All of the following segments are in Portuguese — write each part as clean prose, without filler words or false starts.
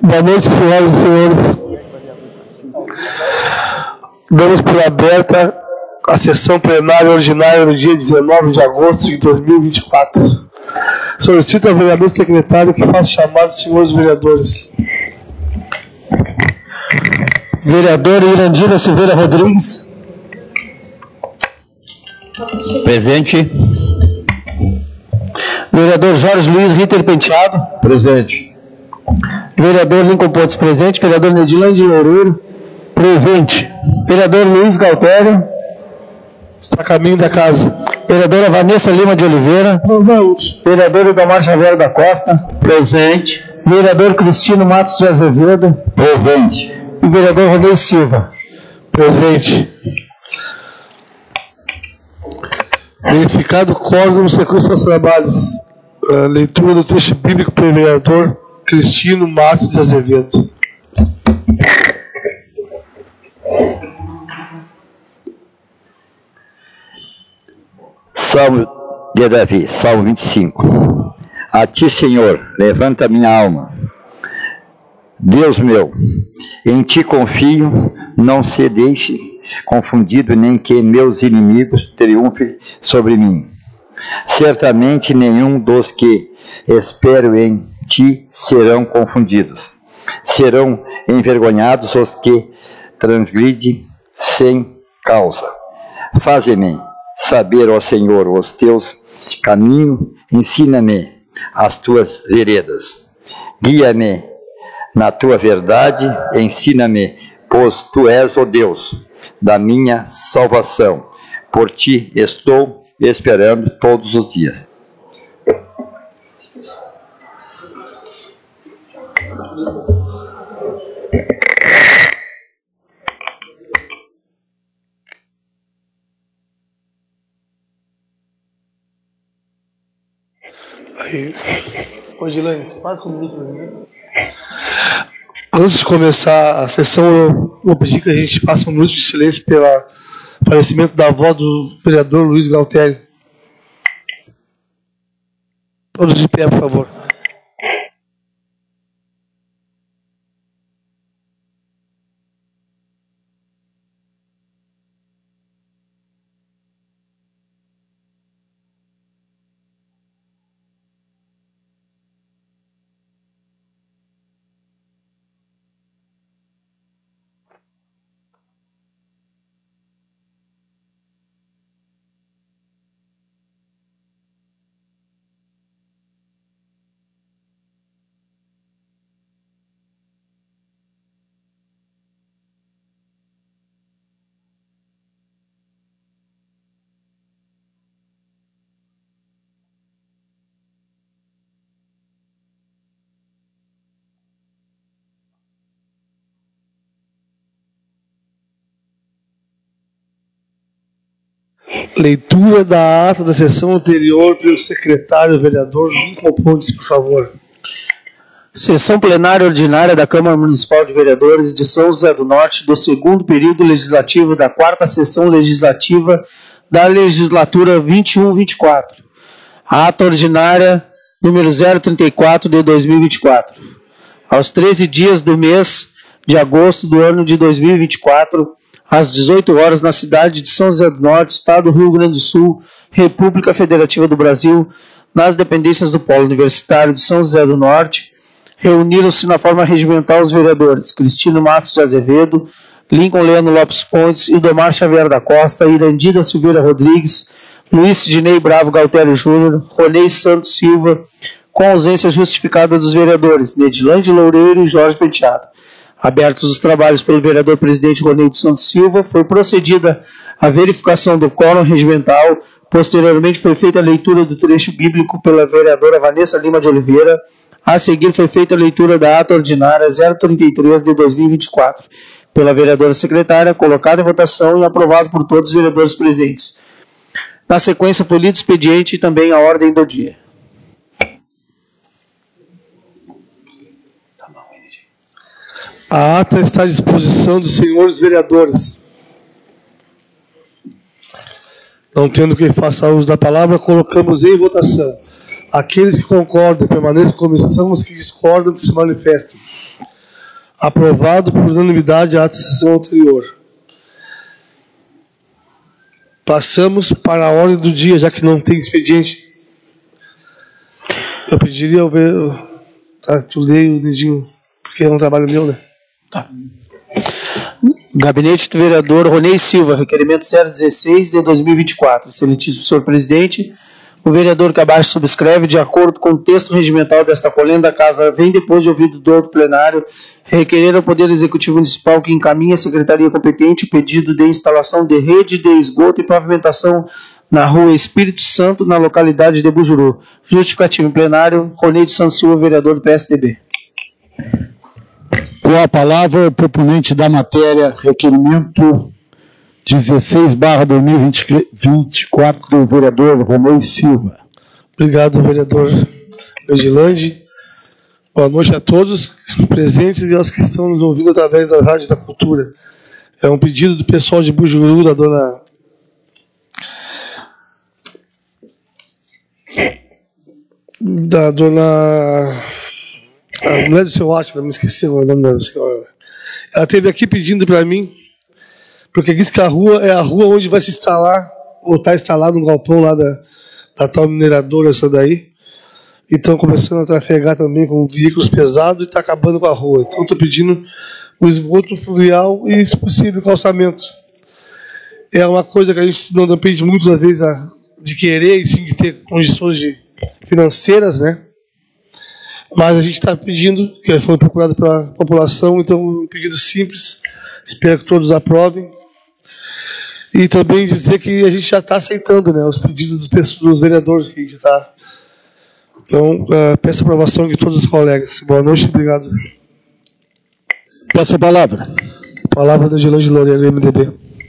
Boa noite, senhoras e senhores. Damos por aberta a sessão plenária ordinária do dia 19 de agosto de 2024. Solicito ao vereador secretário que faça chamado dos senhores vereadores. Vereador Irandina Silveira Rodrigues. Presente. Vereador Jorge Luiz Ritter Penteado. Presente. Vereador Lincoln Pontes, presente. Vereador Nedilândia Loureiro, presente. Vereador Luiz Galtério, Está a caminho da casa. Vereadora Vanessa Lima de Oliveira, presente. Vereador Idomar Xavier da Costa, Presente. Vereador Cristino Matos de Azevedo, Presente. e Vereador Ronei Silva. Presente. Verificado o quórum, sequência dos trabalhos. Leitura do texto bíblico pelo vereador Cristino Matos de Azevedo. Salmo de Davi, Salmo 25. A ti, Senhor, levanta minha alma. Deus meu, em ti confio, não se deixe confundido, nem que meus inimigos triunfem sobre mim. Certamente nenhum dos que espero em ti serão confundidos. Serão envergonhados os que transgridem sem causa. Faze-me saber, ó Senhor, os teus caminhos, ensina-me as tuas veredas. Guia-me na tua verdade, ensina-me, pois tu és o Deus da minha salvação. Por ti estou esperando todos os dias. Aí, Odilane, marca um minuto para mim. Antes de começar a sessão, eu vou pedir que a gente faça um minuto de silêncio pelo falecimento da avó do vereador Luiz Galtério. Todos de pé, por favor. Leitura da ata da sessão anterior pelo secretário vereador Lincoln Pontes, por favor. Sessão plenária ordinária da Câmara Municipal de Vereadores de São José do Norte, do segundo período legislativo da quarta sessão legislativa da legislatura 21-24. A ata ordinária número 034 de 2024. Aos 13 dias do mês de agosto do ano de 2024, às 18 horas, na cidade de São José do Norte, Estado do Rio Grande do Sul, República Federativa do Brasil, nas dependências do Polo Universitário de São José do Norte, reuniram-se na forma regimental os vereadores Cristino Matos de Azevedo, Lincoln Leandro Lopes Pontes, Idomar Xavier da Costa, Irandina Silveira Rodrigues, Luiz Sidney Bravo Galtério Júnior, Ronei Santos Silva, com ausência justificada dos vereadores Nedilândia Loureiro e Jorge Penteado. Abertos os trabalhos pelo vereador presidente Ronei Santos Silva, foi procedida a verificação do quórum regimental. Posteriormente foi feita a leitura do trecho bíblico pela vereadora Vanessa Lima de Oliveira. A seguir foi feita a leitura da ata ordinária 033 de 2024 pela vereadora secretária, colocada em votação e aprovado por todos os vereadores presentes. Na sequência foi lido o expediente e também a ordem do dia. A ata está à disposição dos senhores vereadores. Não tendo quem faça uso da palavra, colocamos em votação. Aqueles que concordam permaneçam como estão, os que discordam que se manifestem. Aprovado por unanimidade a ata da sessão anterior. Passamos para a ordem do dia, já que não tem expediente. Eu pediria ao ver. Tu leio o dedinho, porque é um trabalho meu, né? Tá. Gabinete do vereador Ronei Silva, requerimento 016 de 2024. Excelentíssimo senhor presidente, o vereador que abaixo subscreve, de acordo com o texto regimental desta colenda, a casa vem depois de ouvido do plenário, requerer ao Poder Executivo Municipal que encaminhe à Secretaria competente o pedido de instalação de rede de esgoto e pavimentação na rua Espírito Santo, na localidade de Bujuru. Justificativo em plenário, Ronei de Santos Silva, vereador do PSDB. Com a palavra, o proponente da matéria, requerimento 16/2024 do vereador Ronei Silva. Obrigado, vereador Edilande. Boa noite a todos presentes e aos que estão nos ouvindo através da Rádio da Cultura. É um pedido do pessoal de Bujuru, da dona... A mulher do seu Átila, me esqueci o nome da senhora. Ela esteve aqui pedindo para mim, porque diz que a rua é a rua onde vai se instalar, ou está instalado um galpão lá da tal mineradora, essa daí. E estão começando a trafegar também com veículos pesados e está acabando com a rua. Então estou pedindo o esgoto fluvial e, se possível, o calçamento. É uma coisa que a gente não depende muito, às vezes, de querer e sim de ter condições financeiras, né? Mas a gente está pedindo, que foi procurado pela população, então um pedido simples, espero que todos aprovem. E também dizer que a gente já está aceitando, né, os pedidos dos vereadores que a gente está. Então, peço a aprovação de todos os colegas. Boa noite, obrigado. Passa a palavra. Palavra da Gelande Loureiro, MDB.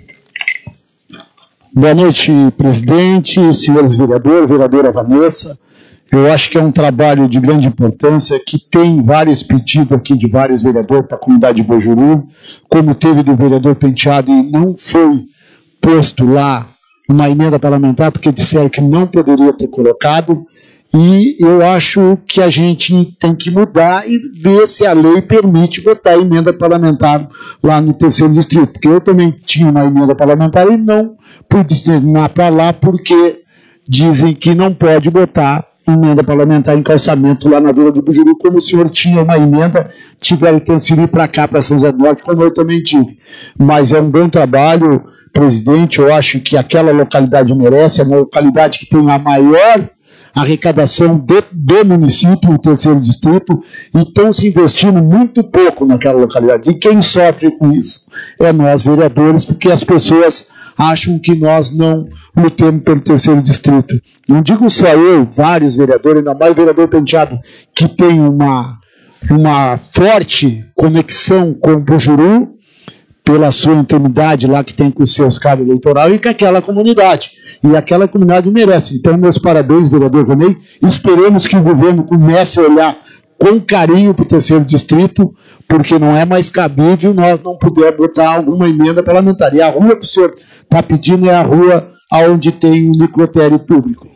Boa noite, presidente, senhores vereadores, vereadora Vanessa. Eu acho que é um trabalho de grande importância, que tem vários pedidos aqui de vários vereadores para a comunidade de Bujuru, como teve do vereador Penteado, e não foi posto lá uma emenda parlamentar, porque disseram que não poderia ter colocado, e eu acho que a gente tem que mudar e ver se a lei permite botar a emenda parlamentar lá no 3º distrito, porque eu também tinha uma emenda parlamentar e não pude destinar para lá, porque dizem que não pode botar emenda parlamentar em calçamento lá na Vila do Bujuru, como o senhor tinha uma emenda, tiveram que transferir para cá, para São José do Norte, como eu também tive. Mas é um bom trabalho, presidente, eu acho que aquela localidade merece, é uma localidade que tem a maior arrecadação do município, o 3º distrito, e estão se investindo muito pouco naquela localidade. E quem sofre com isso é nós, vereadores, porque as pessoas acham que nós não lutemos pelo 3º distrito. Não digo só eu, vários vereadores, ainda mais o vereador Penteado, que tem uma forte conexão com o Bujuru, pela sua intimidade lá que tem com os seus cargos eleitorais e com aquela comunidade. E aquela comunidade merece. Então, meus parabéns, vereador Ronei. Esperamos que o governo comece a olhar com carinho para o 3º distrito, porque não é mais cabível nós não pudermos botar alguma emenda parlamentar. E a rua que o senhor está pedindo é a rua onde tem um necrotério público.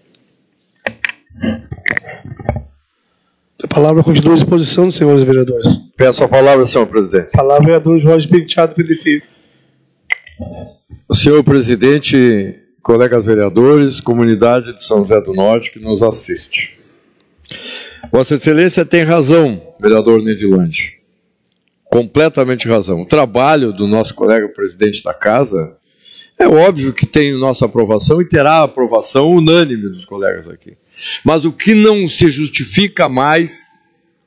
A palavra continua à disposição, senhores vereadores. Peço a palavra, senhor presidente. Palavra, vereador Jorge Penteado, PDT. Senhor presidente, colegas vereadores, comunidade de São José do Norte que nos assiste. Vossa Excelência tem razão, vereador Nedilande. Completamente razão. O trabalho do nosso colega presidente da Casa é óbvio que tem nossa aprovação e terá a aprovação unânime dos colegas aqui. Mas o que não se justifica mais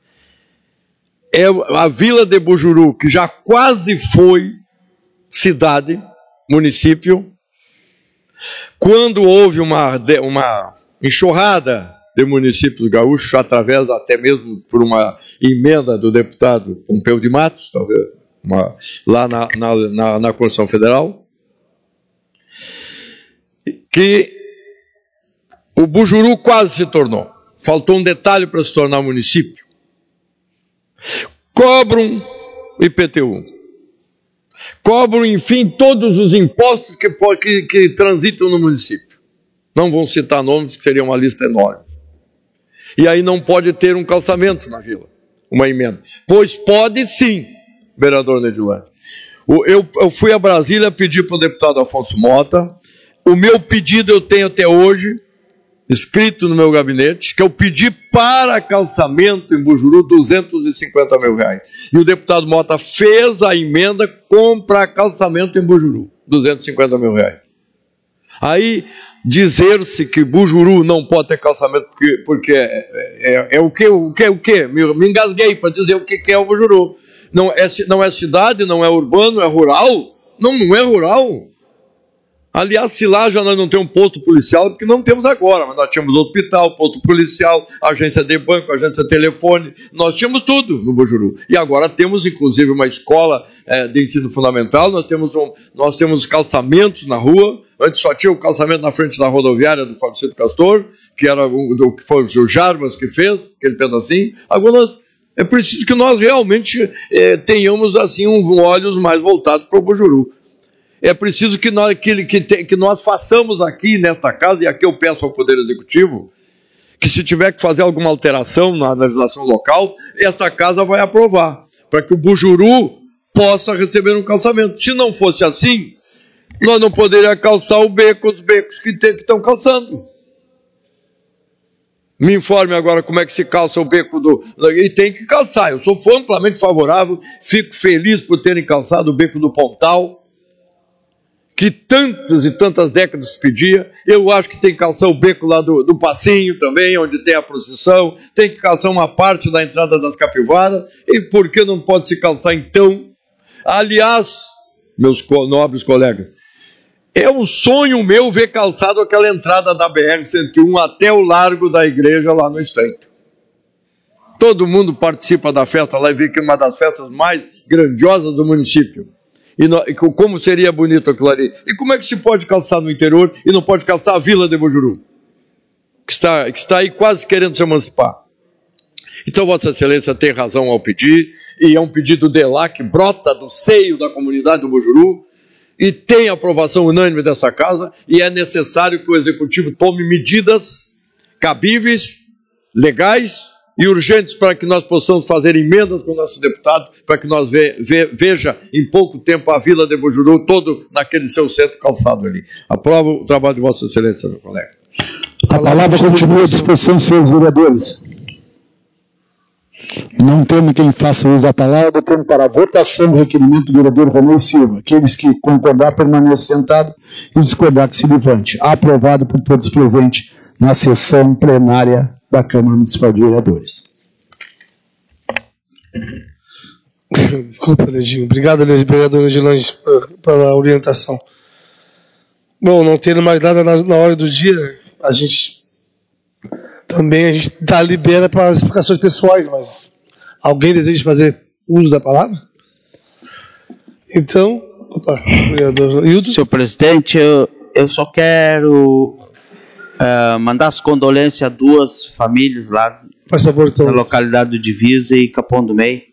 é a Vila de Bujuru, que já quase foi cidade, município, quando houve uma enxurrada de municípios gaúchos, através até mesmo por uma emenda do deputado Pompeu de Matos, talvez, lá na Constituição Federal, que o Bujuru quase se tornou. Faltou um detalhe para se tornar município. Cobram IPTU. Cobram, enfim, todos os impostos que transitam no município. Não vão citar nomes, que seria uma lista enorme. E aí não pode ter um calçamento na vila. uma emenda. Pois pode sim, vereador Nedilândia. Eu fui a Brasília pedir para o deputado Afonso Mota. O meu pedido eu tenho até hoje, escrito no meu gabinete, que eu pedi para calçamento em Bujuru 250 mil reais. E o deputado Mota fez a emenda para calçamento em Bujuru, 250 mil reais. Aí, dizer-se que Bujuru não pode ter calçamento porque é o quê? Me engasguei para dizer o que é o Bujuru. Não é cidade, não é urbano, é rural? Não é rural. Aliás, se lá já nós não temos posto policial, porque não temos agora, mas nós tínhamos hospital, posto policial, agência de banco, agência de telefone, nós tínhamos tudo no Bujuru. E agora temos, inclusive, uma escola de ensino fundamental, nós temos calçamentos na rua. Antes só tinha o calçamento na frente da rodoviária do Fabricito Castor, que era que foi o Jarbas que fez, aquele pedacinho. Agora é preciso que nós realmente tenhamos assim olhos mais voltados para o Bujuru. É preciso que nós façamos aqui nesta casa, e aqui eu peço ao Poder Executivo, que se tiver que fazer alguma alteração na legislação local, esta casa vai aprovar, para que o Bujuru possa receber um calçamento. Se não fosse assim, nós não poderíamos calçar os becos que estão calçando. Me informe agora como é que se calça o beco E tem que calçar. Eu sou amplamente favorável, fico feliz por terem calçado o beco do Pontal, que tantas e tantas décadas pedia. Eu acho que tem que calçar o beco lá do Passinho também, onde tem a procissão, tem que calçar uma parte da entrada das capivaras, e por que não pode se calçar então? Aliás, meus nobres colegas, é um sonho meu ver calçado aquela entrada da BR-101 até o largo da igreja lá no Estreito. Todo mundo participa da festa lá e vê que é uma das festas mais grandiosas do município. E como seria bonito aquilo ali. E como é que se pode calçar no interior e não pode calçar a Vila de Bujuru, que está aí quase querendo se emancipar? Então Vossa Excelência tem razão ao pedir, e é um pedido de lá que brota do seio da comunidade do Bujuru, e tem aprovação unânime desta casa, e é necessário que o Executivo tome medidas cabíveis, legais e urgentes para que nós possamos fazer emendas com o nosso deputado, para que nós veja em pouco tempo a Vila de Bujuru todo naquele seu centro calçado ali. Aprovo o trabalho de Vossa Excelência, meu colega. A palavra continua à disposição, senhores vereadores. Não temos quem faça uso da palavra, temos para a votação o requerimento do vereador Vanei Silva. Aqueles que concordar, permaneçam sentados, e discordar que se levante. Aprovado por todos presentes na sessão plenária da Câmara Municipal de Vereadores. Desculpa, Ledinho. Obrigado, vereador Nedilândia, pela orientação. Bom, não tendo mais nada na hora do dia, a gente libera para as explicações pessoais, mas alguém deseja fazer uso da palavra? Então, vereador Hildo. Senhor presidente, eu só quero mandar as condolências a duas famílias lá, faz favor, então, na localidade do Divisa e Capão do Meio.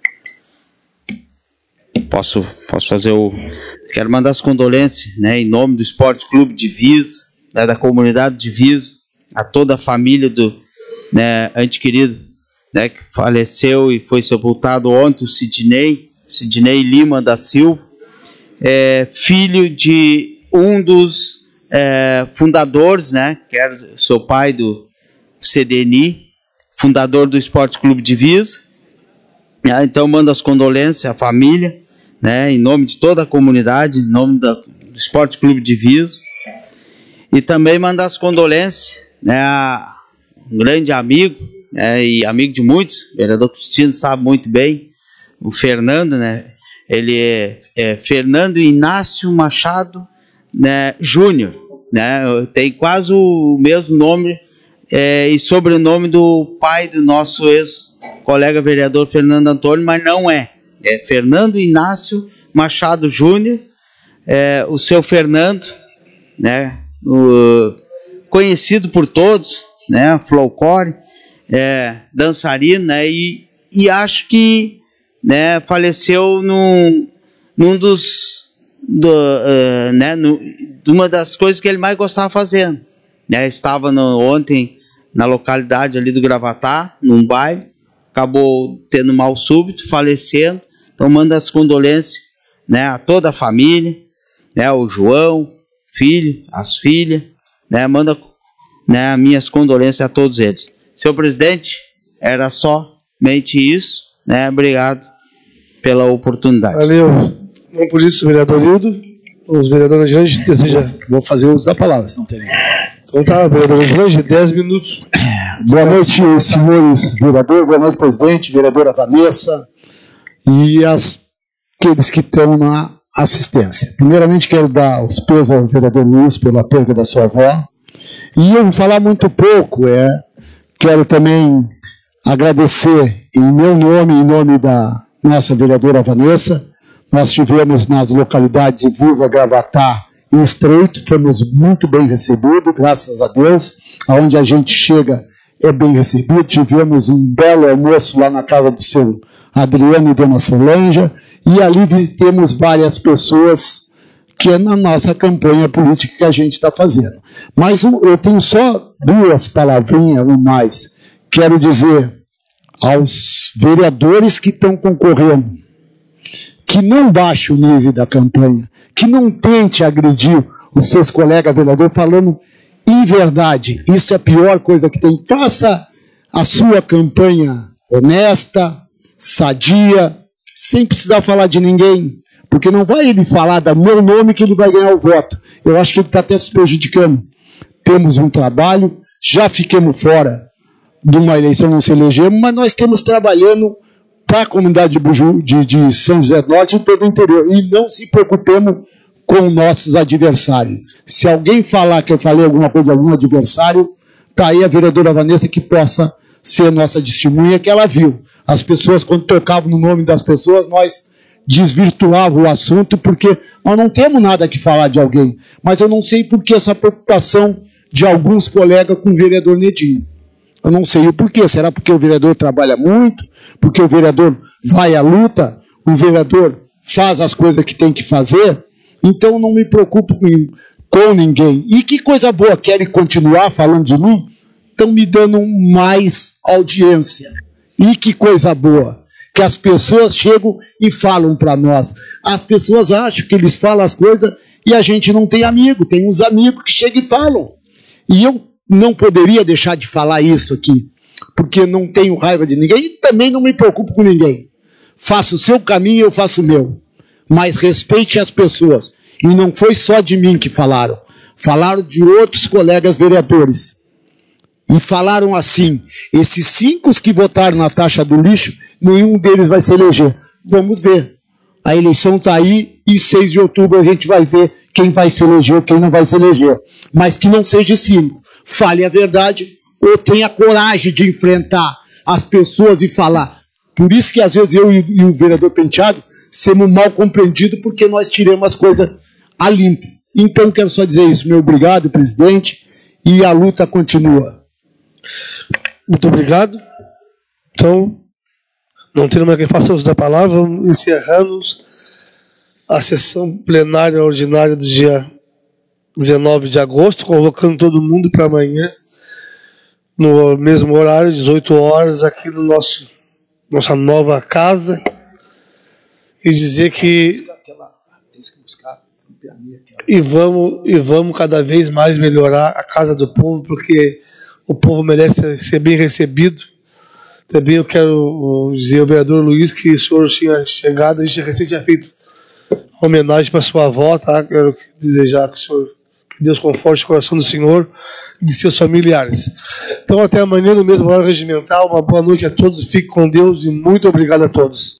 Posso fazer Quero mandar as condolências, né, em nome do Esporte Clube Divisa, né, da comunidade Divisa, a toda a família do, né, ente querido, né, que faleceu e foi sepultado ontem, o Sidney Lima da Silva, filho de um dos fundadores, né, que era seu pai do CDNI, fundador do Esporte Clube Divisa. Então mando as condolências à família, né, em nome de toda a comunidade, em nome do Esporte Clube Divisa. E também mandar as condolências, né, a um grande amigo, né, e amigo de muitos, o vereador Cristino sabe muito bem, o Fernando, né, ele é Fernando Inácio Machado, né, Júnior, né, tem quase o mesmo nome e sobrenome do pai do nosso ex-colega vereador Fernando Antônio, mas não é Fernando Inácio Machado Júnior, o seu Fernando, né, conhecido por todos, né, folclore, dançarino, né, e acho que, né, faleceu num dos uma das coisas que ele mais gostava fazendo, né, estava ontem na localidade ali do Gravatá, num baile, acabou tendo mal súbito, falecendo. Então manda as condolências, né, a toda a família, né, o João, filho, as filhas, né, manda, né, minhas condolências a todos eles. Senhor presidente, era somente isso, né, obrigado pela oportunidade. Valeu. Vamos por isso, vereador Hildo. Os vereadores Lange desejam. Vou fazer uso da palavra, se não tem. Então tá, vereador Lange, 10 minutos. Boa noite, senhores vereadores, boa noite, presidente, vereadora Vanessa e aqueles que estão na assistência. Primeiramente, quero dar os pesos ao vereador Luiz pela perda da sua avó. E eu vou falar muito pouco, quero também agradecer em meu nome, em nome da nossa vereadora Vanessa. Nós estivemos nas localidades de Viva, Gravatá e Estreito, fomos muito bem recebidos, graças a Deus. Aonde a gente chega é bem recebido. Tivemos um belo almoço lá na casa do seu Adriano e dona Solange, e ali visitemos várias pessoas que é na nossa campanha política que a gente está fazendo. Mas eu tenho só 2 palavrinhas ou mais. Quero dizer aos vereadores que estão concorrendo, que não baixe o nível da campanha, que não tente agredir os seus colegas vereadores falando em verdade. Isso é a pior coisa que tem. Faça a sua campanha honesta, sadia, sem precisar falar de ninguém, porque não vai ele falar do meu nome que ele vai ganhar o voto. Eu acho que ele está até se prejudicando. Temos um trabalho, já fiquemos fora de uma eleição, não se elegemos, mas nós estamos trabalhando para a comunidade de São José do Norte e todo o interior. E não se preocupemos com nossos adversários. Se alguém falar que eu falei alguma coisa de algum adversário, está aí a vereadora Vanessa que possa ser nossa testemunha, que ela viu. As pessoas, quando tocavam no nome das pessoas, nós desvirtuávamos o assunto, porque nós não temos nada que falar de alguém. Mas eu não sei por que essa preocupação de alguns colegas com o vereador Nedinho. Eu não sei o porquê. Será porque o vereador trabalha muito? Porque o vereador vai à luta? O vereador faz as coisas que tem que fazer? Então eu não me preocupo com ninguém. E que coisa boa, querem continuar falando de mim? Estão me dando mais audiência. E que coisa boa, que as pessoas chegam e falam para nós. As pessoas acham que eles falam as coisas e a gente não tem amigo. Tem uns amigos que chegam e falam. E eu não poderia deixar de falar isso aqui, porque não tenho raiva de ninguém e também não me preocupo com ninguém. Faça o seu caminho e eu faço o meu. Mas respeite as pessoas. E não foi só de mim que falaram. Falaram de outros colegas vereadores. E falaram assim, esses 5 que votaram na taxa do lixo, nenhum deles vai se eleger. Vamos ver. A eleição está aí e 6 de outubro a gente vai ver quem vai se eleger ou quem não vai se eleger. Mas que não seja 5. Fale a verdade ou tenha coragem de enfrentar as pessoas e falar. Por isso que às vezes eu e o vereador Penteado somos mal compreendidos, porque nós tiramos as coisas a limpo. Então quero só dizer isso. Meu obrigado, presidente, e a luta continua. Muito obrigado. Então, não tendo mais quem faça uso da palavra, vamos encerrando a sessão plenária ordinária do dia 19 de agosto, convocando todo mundo para amanhã, no mesmo horário, 18 horas, aqui no nossa nova casa, e dizer que vamos cada vez mais melhorar a casa do povo, porque o povo merece ser bem recebido. Também eu quero dizer ao vereador Luiz que o senhor tinha chegado, a gente recém tinha feito homenagem para sua avó, tá? Quero desejar que Deus conforte o coração do senhor e de seus familiares. Então até amanhã no mesmo horário regimental. Uma boa noite a todos, fique com Deus e muito obrigado a todos.